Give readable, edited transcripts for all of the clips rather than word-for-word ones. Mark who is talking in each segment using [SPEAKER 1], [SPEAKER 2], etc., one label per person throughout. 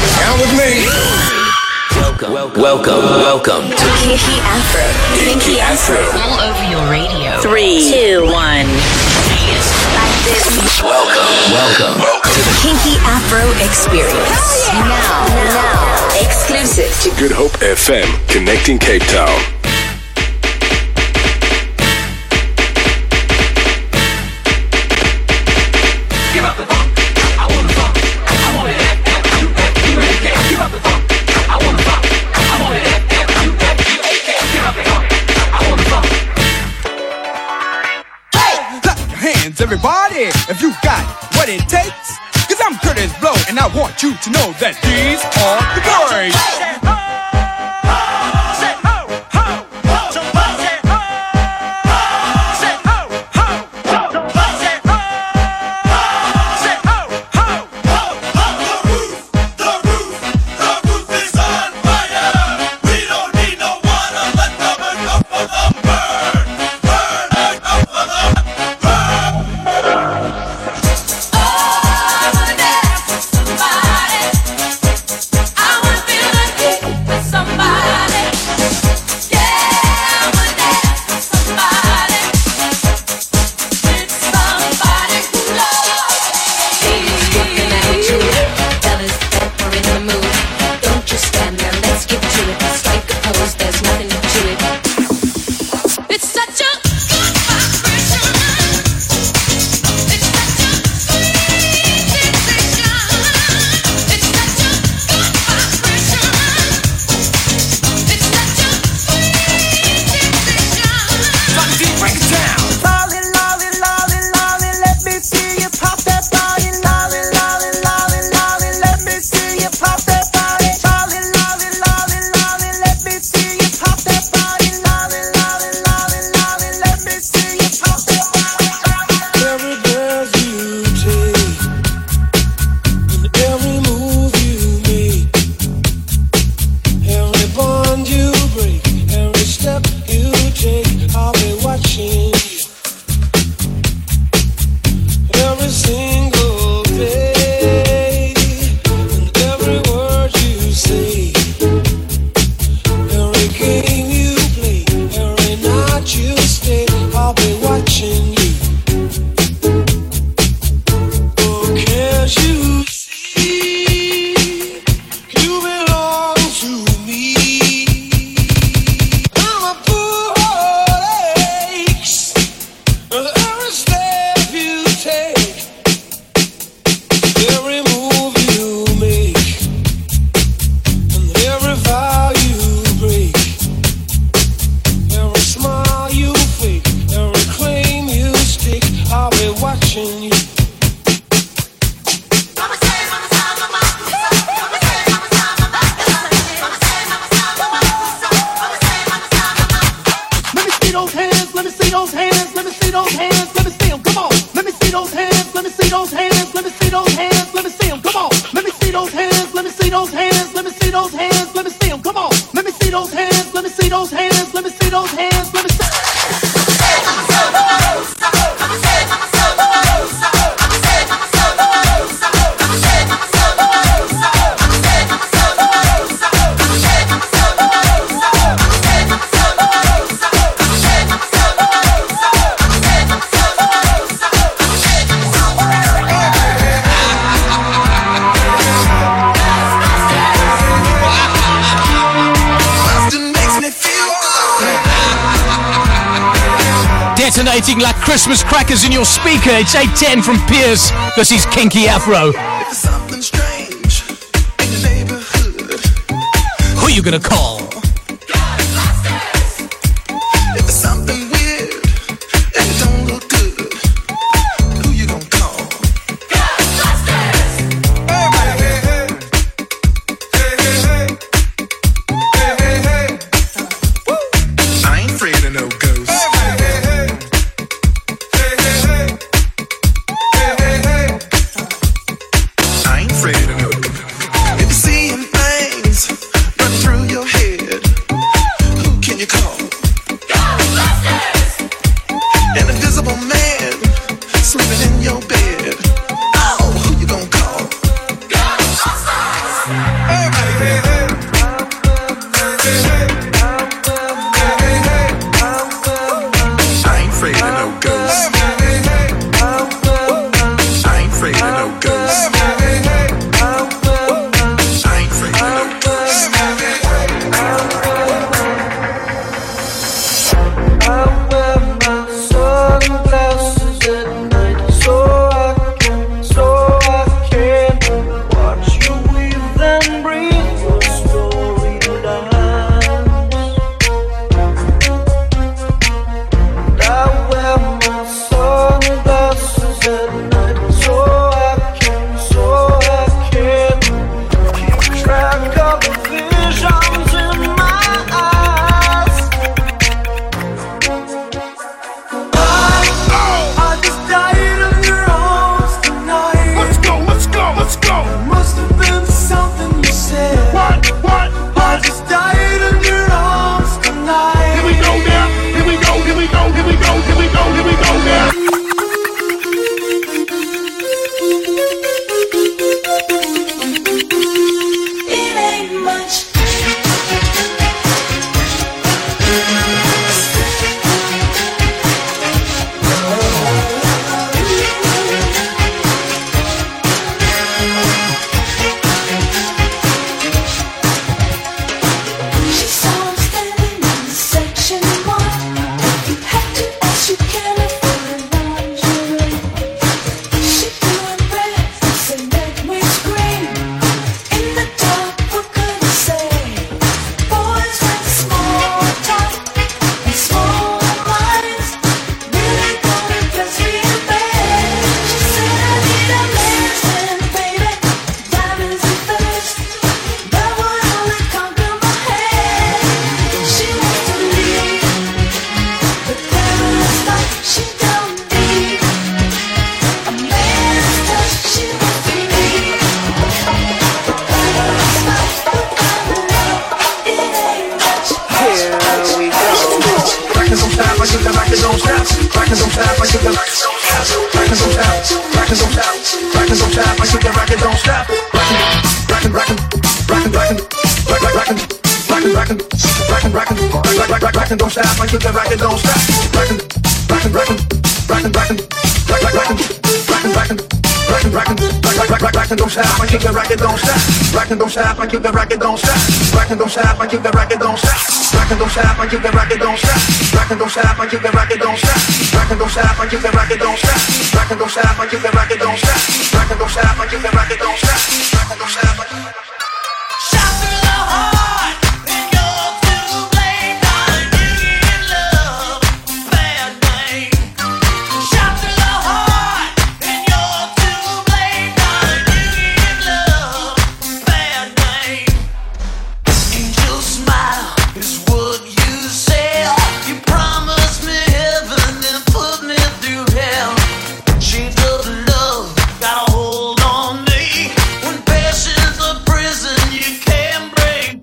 [SPEAKER 1] Count with me. Welcome to
[SPEAKER 2] Kinky Afro.
[SPEAKER 1] Kinky Afro.
[SPEAKER 3] All over your radio.
[SPEAKER 2] 3, 2, 1.
[SPEAKER 1] Welcome to the
[SPEAKER 2] Kinky Afro Experience. Now, exclusive to
[SPEAKER 4] Good Hope FM, connecting Cape Town.
[SPEAKER 5] Give up the funk. I want the funk. I want it. F-F-U-F-U-A-K. Give up the funk. I want the funk. I want it. F-F-U-F-U-A-K. Give up the funk. I want the funk.
[SPEAKER 6] Hey, clap your hands, everybody, if you got what it takes. Cause I'm Curtis Blow, and I want you to know that these are the breaks.
[SPEAKER 7] Detonating like Christmas crackers in your speaker. It's 8:10 from Piers. This is Kinky Afro.
[SPEAKER 8] If there's something strange in the neighborhood,
[SPEAKER 7] Who are you gonna call?
[SPEAKER 8] if there's something weird and it don't look good, who you gonna call? Hey, hey, hey, hey. Hey, hey, hey. Hey, hey, hey. Woo. I ain't afraid of no ghosts. Hey, hey, hey. Hey, hey, hey. Hey, hey, hey. I ain't afraid of no. If you're seeing things run through your head, no ghosts. I ain't afraid of no ghosts.
[SPEAKER 3] I wear my sunglasses at night so I can watch you weave and breathe your storylines. And I wear my sunglasses at night so I can keep track of the visions in my eyes. I just died in your arms tonight.
[SPEAKER 8] Let's go.
[SPEAKER 3] Must have been something you said.
[SPEAKER 8] What?
[SPEAKER 3] I just died in your arms tonight.
[SPEAKER 8] Here we go now. Here we go now.
[SPEAKER 3] It ain't much. She saw him standing in section 1. If you had to ask, you can't afford lingerie. She threw her breath and made me scream. In the dark, what could I say? Boys with small talk and small minds really gonna dress me in bed. She said I need a man's hand, baby. Diamonds and thirst. Love would only conquer my head. She wants to leave, but then I stop. She don't need a man's touch. She wants to leave.
[SPEAKER 8] Rockin' don't stop, I think the rocket don't stop. Rockin' don't stop, I think the rocket don't stop. Rockin' don't stop, rockin' don't stop. Rockin' don't stop, I think the rocket don't stop. Rockin' don't stop, I think the rocket don't stop. Rockin' don't stop, I think the rocket don't stop. Rockin' don't stop, I think the rocket don't stop. Rockin' don't stop, I think the rocket don't stop. Rockin' don't stop, I think the rocket don't stop. Rockin' don't stop, I think the rocket don't stop. Rockin' don't stop, I think the rocket don't stop. Rockin' don't stop, I think the rocket don't stop. Rockin' don't stop, I think the rocket don't stop. Rockin' don't stop, I think the rocket don't stop.
[SPEAKER 5] Shot through the heart, and you're to blame. Darling, you in love, bad name. Shot through the heart, and you're to blame. Darling, you in love, bad name. Angel smile is what you say. You promised me heaven and put me through hell. Chains of love got a hold on me. When passion's a prison, you can't break.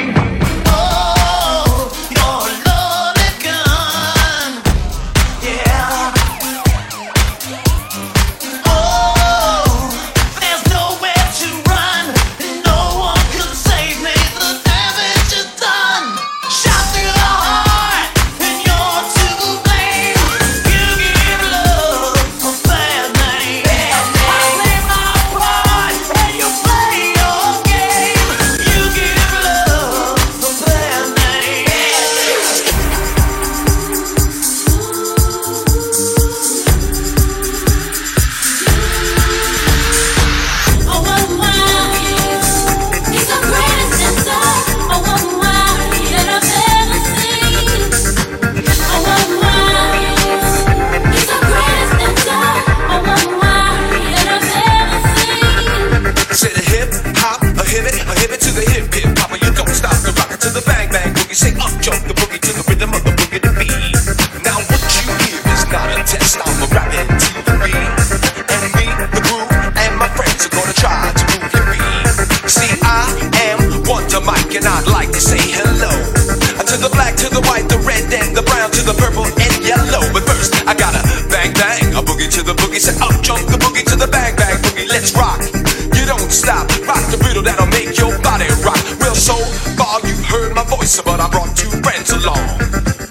[SPEAKER 5] Oh, you're a loaded gun, yeah. Oh, there's nowhere to run, and no one can save me. The damage is done. Shot through the heart, and you're to blame. You give love a bad name. I play my part, and you play your game. You give love a bad name.
[SPEAKER 3] Oh, why? He's the greatest dancer. Oh, why? That I've ever seen. Oh, why? He's the greatest dancer. Oh, why? That I've ever seen.
[SPEAKER 9] Say the hip hop, a hip it to the hip hopper. You don't stop the rocket to the bang bang boogie. Say up jump the boogie to the rhythm of the boogie to beat. Now what you hear is not a test. I'm a rapping to the beat, and me, the crew, and my friends are gonna try to move your beat. See, I am Wonder Mike, and I'd like to say hello to the black, to the white, the red, and the brown, to the purple and yellow. But first, I gotta bang bang a boogie to the boogie. Say up jump the boogie to the bang bang boogie. Let's rock. You don't stop. Rock the riddle that'll make your body rock. Well, so far you've heard my voice, but I brought two friends along. And next door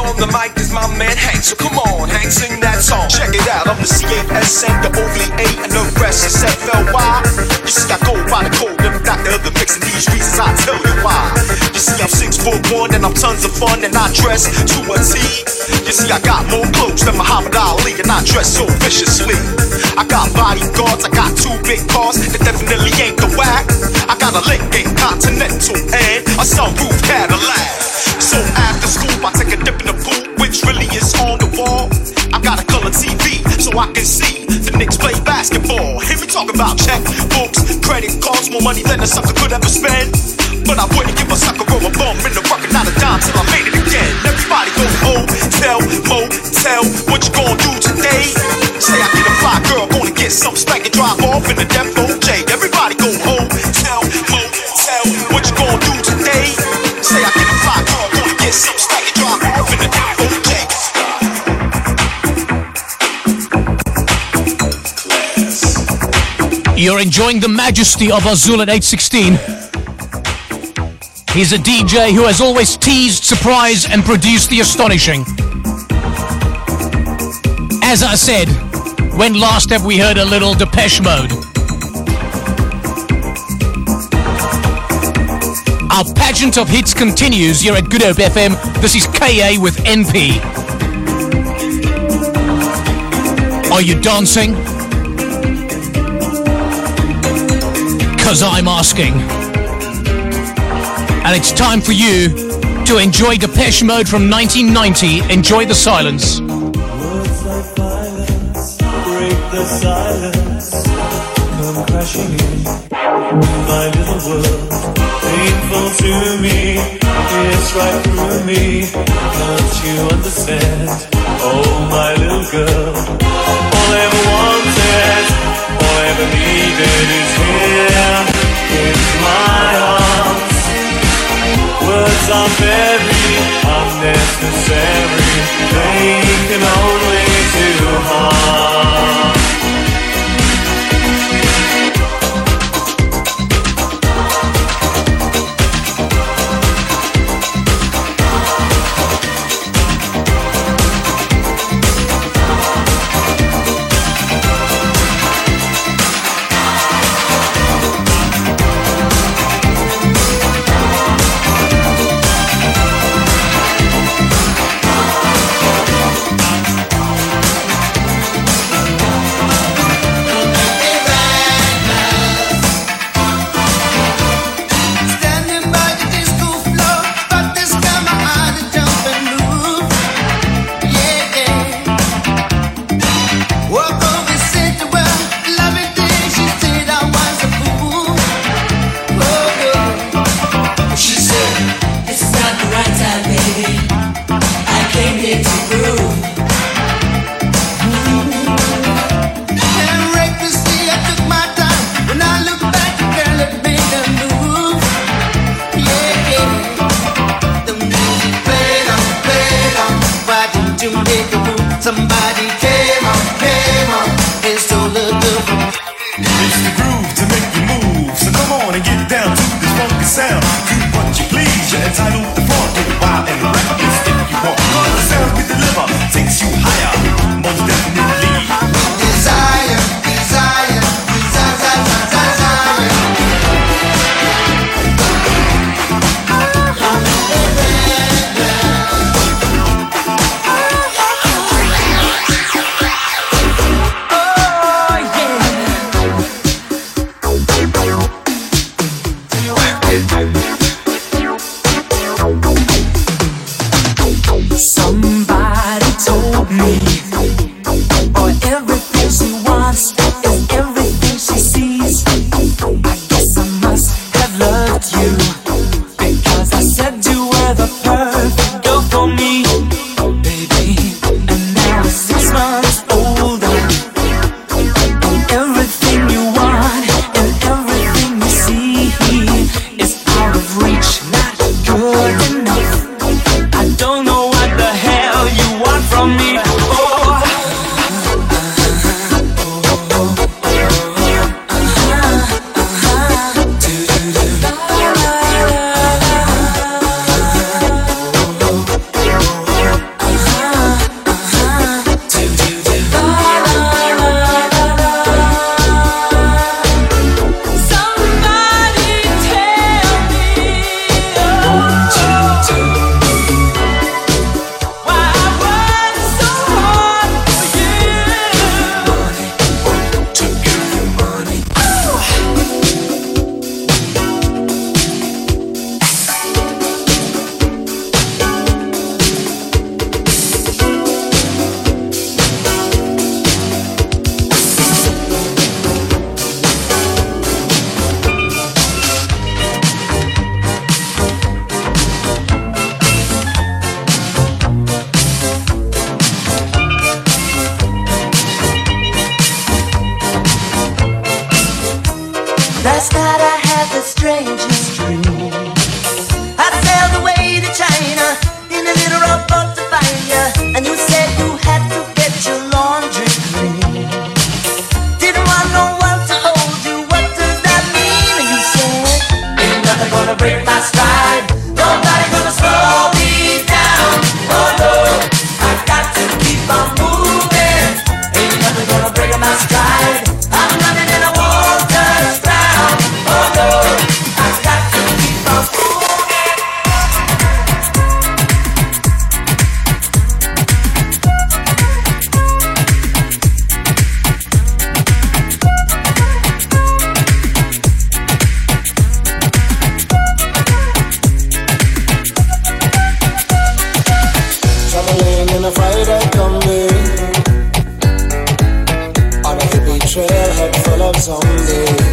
[SPEAKER 9] On the mic is my man Hank, so come on, Hank, sing that song. Check it out, I'm the C-A-S-N, the O-V-A, and the rest is F-L-Y. You see, I go by the code, never got the other mixing these reasons, I tell you why. You see, I'm 6'1", and I'm tons of fun, and I dress to a T. You see, I got more clothes than Muhammad Ali, and I dress so viciously. I got bodyguards, I got 2 big cars, that definitely ain't the whack. I got a Lincoln Continental and a sunroof Cadillac. So after school, I take a dip in the pool, which really is on the wall. I got a color TV, so I can see the Knicks play basketball. Hear me talk about checkbooks, credit cards, more money than a sucker could ever spend. But I wouldn't give a sucker or a bum in the rocket, not a dime till I made it again. Everybody go hotel, motel, what you gonna do today? Say I get a fly girl, gonna get some spank and drive off in the Def OJ. Everybody go hotel, motel, what you gonna do today? Say I get a fly girl, gonna get some spank and drive off in the Def OJ.
[SPEAKER 7] You're enjoying the majesty of Azul at 8:16. He's a DJ who has always teased, surprised, and produced the astonishing. As I said, when last have we heard a little Depeche Mode? Our pageant of hits continues here at Good Hope FM. This is KA with NP. Are you dancing? 'Cause I'm asking. And it's time for you to enjoy Depeche Mode from 1990. Enjoy the silence.
[SPEAKER 10] Words like violence break the silence. Come crashing in my little world. Painful to me, it's right through me. Can't you understand? Oh, my little girl. All I ever wanted, all I ever needed is here in my arms. Words are very unnecessary. They can only do harm.
[SPEAKER 5] Somebody came on, and stole the groove.
[SPEAKER 10] It's the groove to make you move. So come on and get down to this funky sound. Do what you please, you're entitled to front. Get wild and reckless if you want. Cause the sounds we deliver takes you higher, most definitely.
[SPEAKER 5] Desire, desire, desire. Last night I had the strangest dream. I sailed away to China in a little rowboat to find you, and you said you had to get your laundry clean. Didn't want no one to hold you. What does that mean? And you said, ain't nothing gonna break my stride. Nobody gonna slow me down. Oh no, I got to keep on moving. Ain't nothing gonna break my stride. I'm running and I won't touch ground. Oh no, I got to keep on moving.
[SPEAKER 11] Traveling in a Friday combi on a hippie trailhead full of zombies.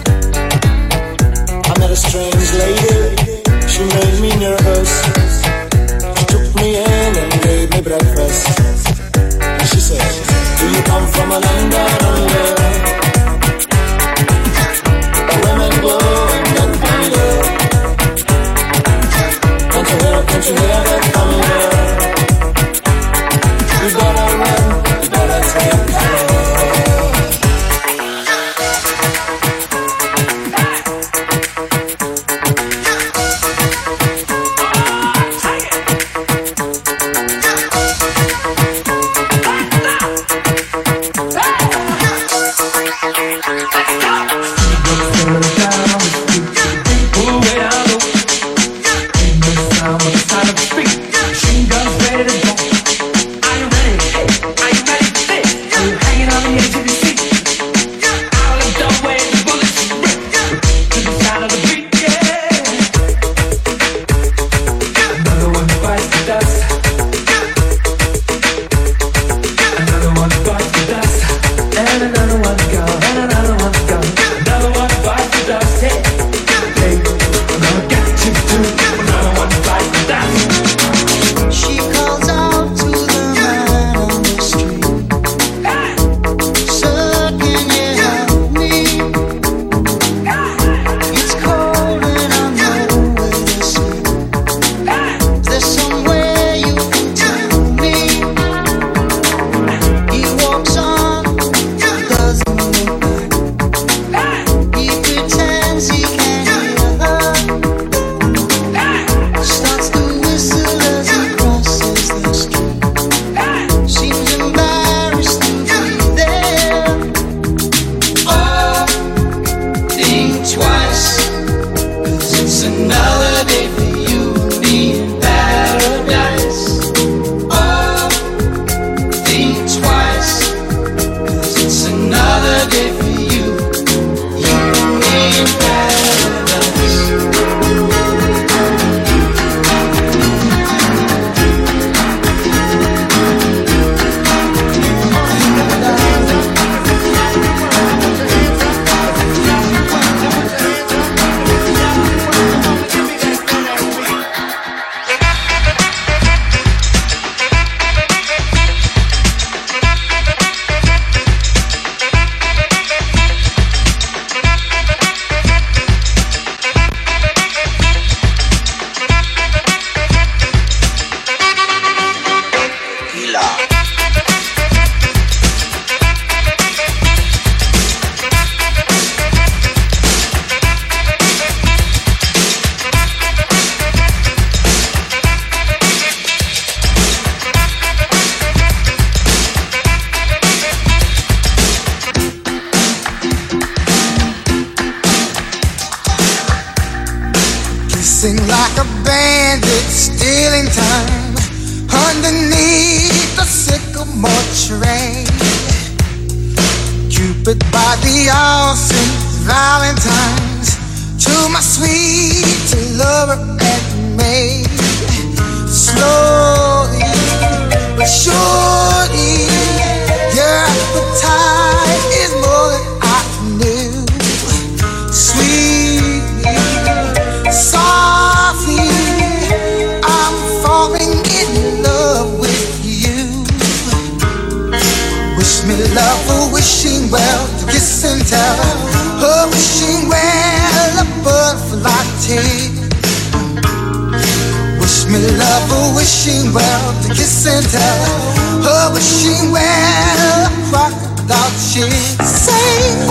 [SPEAKER 11] I met a strange lady, she made me nervous. She took me in and gave me breakfast. And she said, do you come from a land down under, where women glow and men thunder? Can't you hear that thunder? You better run, you better take care.
[SPEAKER 5] She calls out to the man on the street. Sir, can you help me? It's cold and I'm nowhere to sleep. Is there somewhere you can tell me? He walks on, doesn't look back. He pretends he can't hear her. Starts to whistle as he crosses the street. Seems embarrassed to be there. Oh, think twice, 'cause it's another day for you and me in paradise. Oh, think twice, 'cause it's another day for you and me in paradise.
[SPEAKER 12] Kissing like a bandit, stealing time underneath the sycamore tree. Cupid by the ocean, Valentine's to my sweet lover and me. Slowly but surely, your appetite is more than I knew. Sweetly, softly, I'm falling in love with you. Wish me love for wishing well, to kiss and tell, oh, wishing well. wishing well to kiss and tell. Oh, wishing well, crocodile she'd say.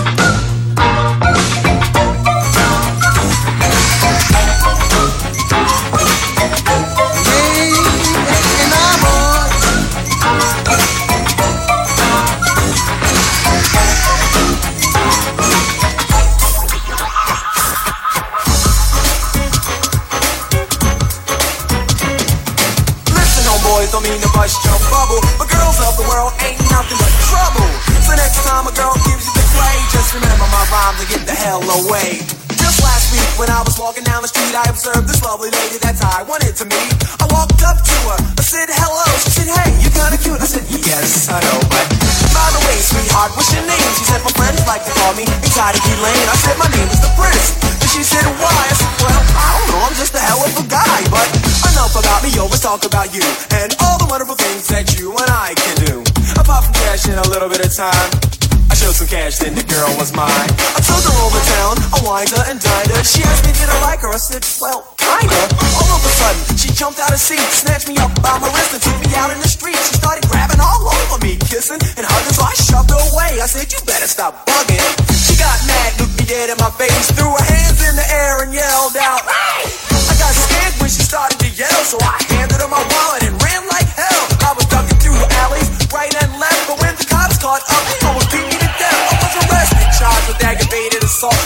[SPEAKER 9] Don't mean to bust your bubble, but girls of the world ain't nothing but trouble. So next time a girl gives you the play, just remember my rhyme to get the hell away. Just last week when I was walking down the street, I observed this lovely lady that I wanted to meet. I walked up to her, I said hello, she said hey, you kinda cute. I said yes, I know, but by the way, sweetheart, what's your name? She said my friends like to call me Exotic Elaine. I said my name is the Prince. And she said why? I said well, I don't know, I'm just a hell of a guy. But enough about me, yo, let's talk about you and all the wonderful things that you and I can do. Apart from cash and a little bit of time, I showed some cash, then the girl was mine. I took her over town, I wined her and dined her. She asked me did I like her, I said well, kinda. All of a sudden, she jumped out of seat, snatched me up by my wrist and took me out in the street. She started grabbing all over me, kissing and hugging, so I shoved her away. I said you better stop bugging. She got mad, looked me dead in my face, threw her hands in the air and yelled out hey! I got scared when she started to yell, so I handed her my wallet and ran like hell. I was ducking through alleys, right and left, but when the cops caught up, they almost beat me to death. I was arrested, charged with aggravated assault,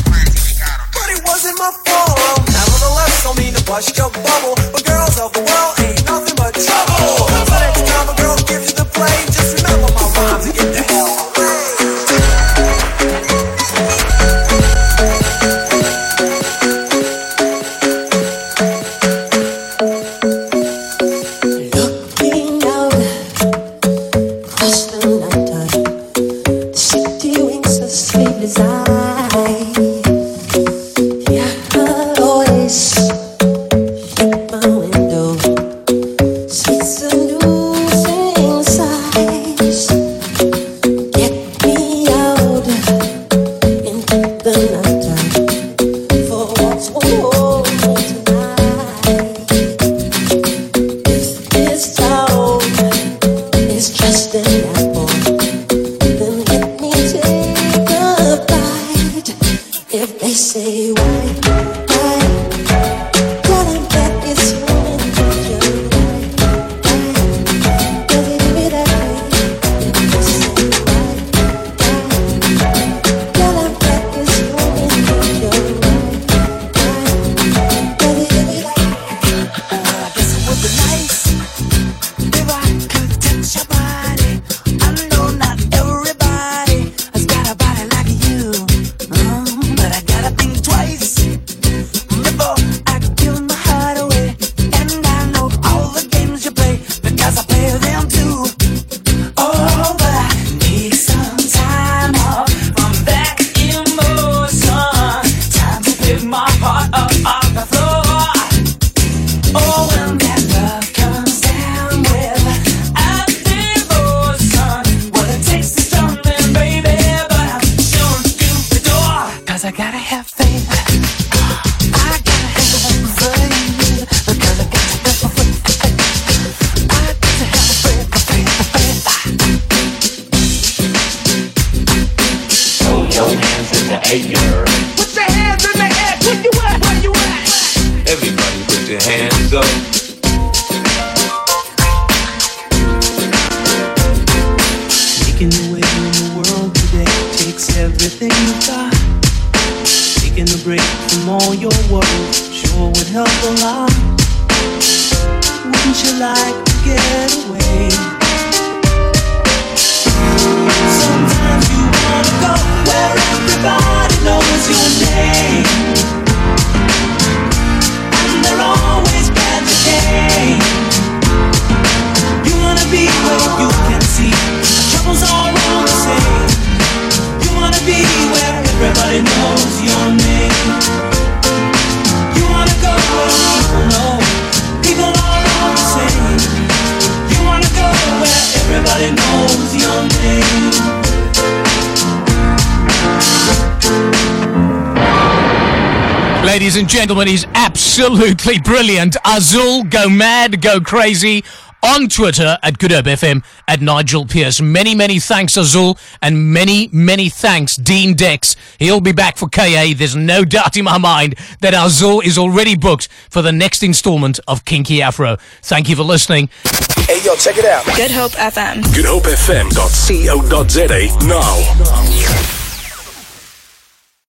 [SPEAKER 9] but it wasn't my fault. Nevertheless, don't mean to bust your bubble, but girls of the world ain't nothing but trouble. So next time a girl gives you the play, just remember my rhymes and get the hell away.
[SPEAKER 11] Everybody knows your name.
[SPEAKER 7] Ladies and gentlemen, he's absolutely brilliant. Azul, go mad, go crazy. On Twitter at Good Hope FM at Nigel Pearce. Many, many thanks, Azul, and many, many thanks, Dean Dex. He'll be back for KA. There's no doubt in my mind that Azul is already booked for the next installment of Kinky Afro. Thank you for listening.
[SPEAKER 9] Hey, yo, check it out.
[SPEAKER 13] Good Hope FM.
[SPEAKER 4] GoodHopeFM.co.za now.